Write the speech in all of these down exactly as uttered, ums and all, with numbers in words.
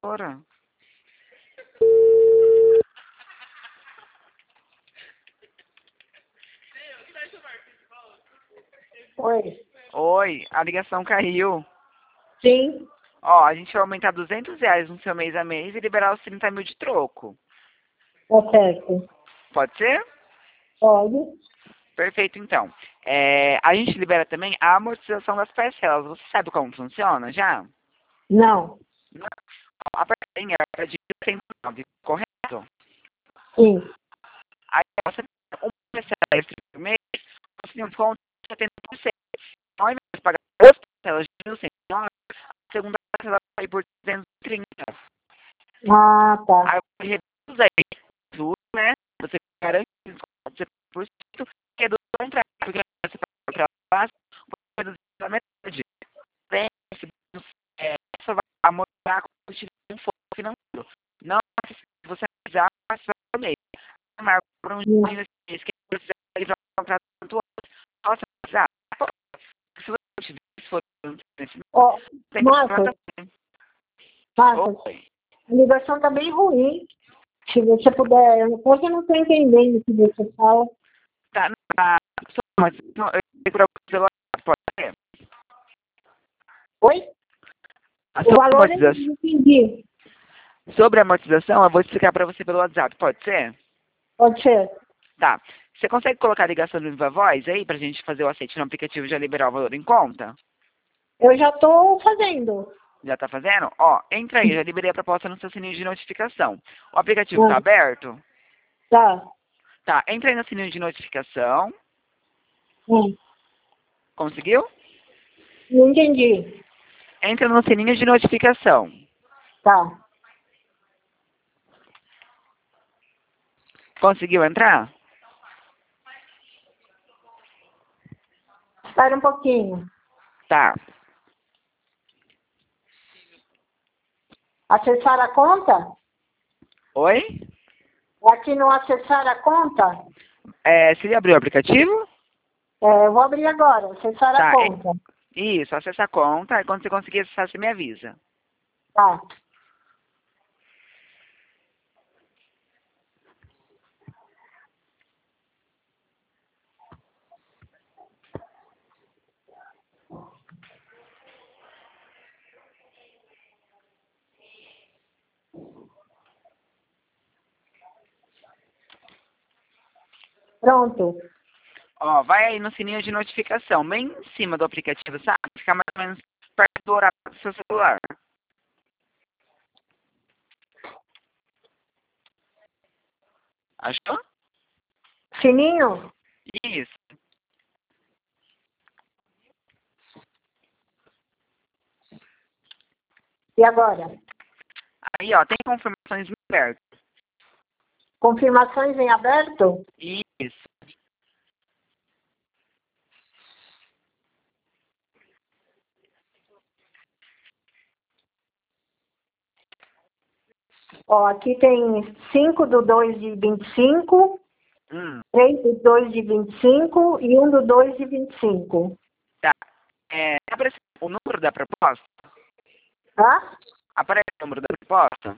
Ora. Oi. Oi, a ligação caiu. Sim. Ó, a gente vai aumentar duzentos reais no seu mês a mês e liberar os trinta mil de troco. Tá certo. Pode ser? Pode. Perfeito, então. É, a gente libera também a amortização das parcelas. Você sabe como funciona já? Não. Não. A parcelinha é de cento e nove, correto? Sim. Aí você tem uma parcela extra por mês, você tem um desconto de setenta por cento. Ao invés de pagar duas parcelas de mil cento e nove, a segunda parcela vai por duzentos e trinta. Ah, tá. Aí você reduz aí os juros, né? Você garante o desconto de setenta por cento, que é do contrário, porque você paga para base, você reduz pela metade. Tem, é, só vai amortizar quando tiver um foco financeiro. Não se você precisar, mas para o mês. Marco para um Hum. dia nesse mês que precisa realizar um contrato quanto antes. Posso precisar? Se você não tiver, se for nesse mês, Ó, tem Marcos, contrato também. Marcos, Oi. a ligação tá bem ruim. Se você puder, hoje eu não estou entendendo o que você fala. Tá, na, só uma, não, eu sei por algum celular, pode ser? Oi? A O sobre valor eu amortização, não entendi. sobre a amortização, eu vou explicar para você pelo WhatsApp, pode ser? Pode ser? Tá. Você consegue colocar a ligação do Viva Voz aí pra gente fazer o aceite no aplicativo e já liberar o valor em conta? Eu já estou fazendo. Já tá fazendo? Ó, entra aí, já liberei a proposta no seu sininho de notificação. O aplicativo tá Ah, aberto? tá. Tá, entra aí no sininho de notificação. Hum. Conseguiu? Não entendi. Entra no sininho de notificação. Tá. Conseguiu entrar? Espera um pouquinho. Tá. Acessar a conta? Oi? Aqui no acessar a conta? É, você já abriu o aplicativo? É, eu vou abrir agora. Acessar a Tá. é- conta. Isso, acessa a conta e quando você conseguir acessar, você me avisa. Tá. Pronto. Ó, vai aí no sininho de notificação, bem em cima do aplicativo, sabe? Fica mais ou menos perto do horário do seu celular. Achou? Sininho? Isso. E agora? Aí, ó, tem confirmações em aberto. Confirmações em aberto? Isso. Ó, aqui tem cinco do dois de vinte e cinco, Hum, três do dois de vinte e cinco e um do dois de vinte e cinco. tá. É, aparece o número da proposta? Tá? Aparece o número da proposta?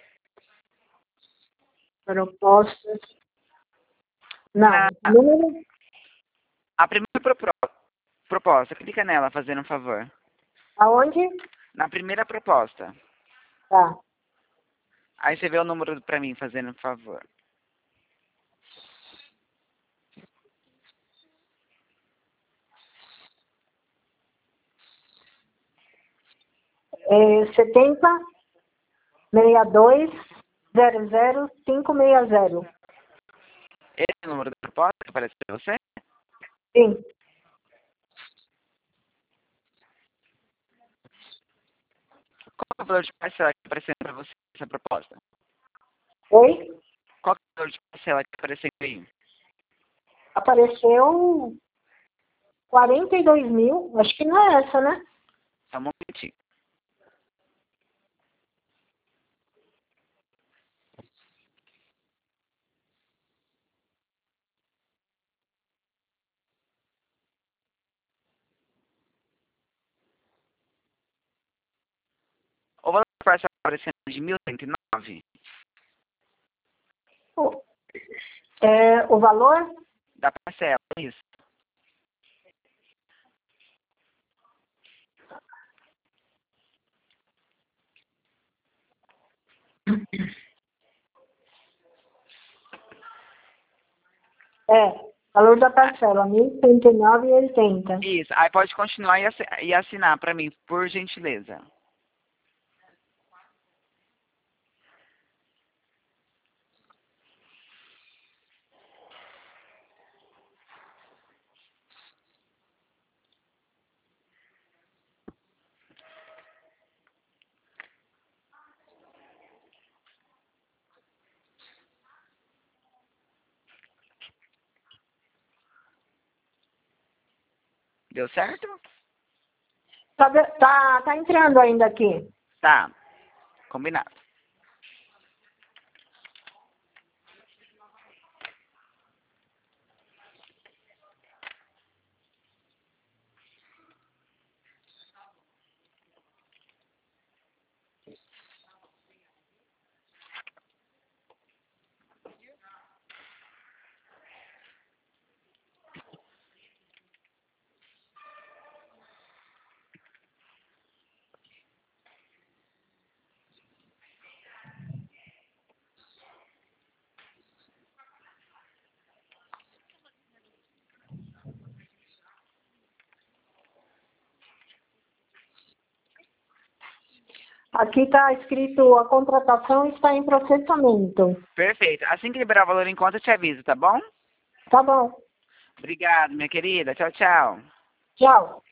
Propostas. Na, Não. Número. a primeira propro- proposta, clica nela, fazendo um favor. Aonde? Na primeira proposta. Tá. Aí você vê o número pra mim, fazendo um favor. É setenta, sessenta e dois, zero zero, cinco seis zero. Esse é o número da proposta que aparece pra você? Sim. Qual é o valor de parcela que está aparecendo pra você nessa proposta? Oi? Qual é o valor de parcela que está aparecendo aí? Apareceu quarenta e dois mil. Acho que não é essa, né? Só um momentinho. O valor de parcela aparecendo de mil cento e nove. O, é, o valor? Da parcela, isso. É, valor da parcela, mil cento e nove e oitenta. Isso. Aí pode continuar e assi- e assinar para mim, por gentileza. Deu certo? Tá, de- tá, tá entrando ainda aqui. Tá. Combinado. Aqui está escrito a contratação está em processamento. Perfeito. Assim que liberar o valor em conta, eu te aviso, tá bom? Tá bom. Obrigado, minha querida. Tchau, tchau. Tchau.